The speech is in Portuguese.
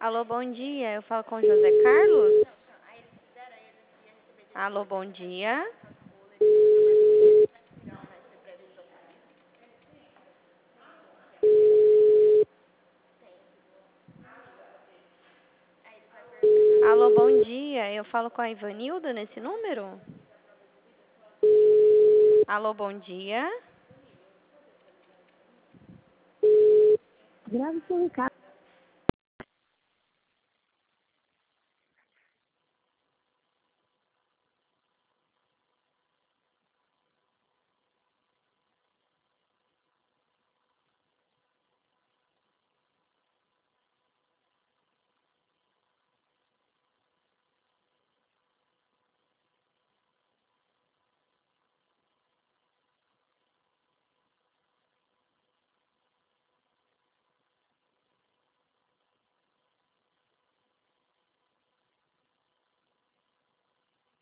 Alô, bom dia. Eu falo com o José Carlos? Alô, bom dia. Alô, bom dia. Eu falo com a Ivanilda nesse número? Alô, bom dia. Grave seu recado.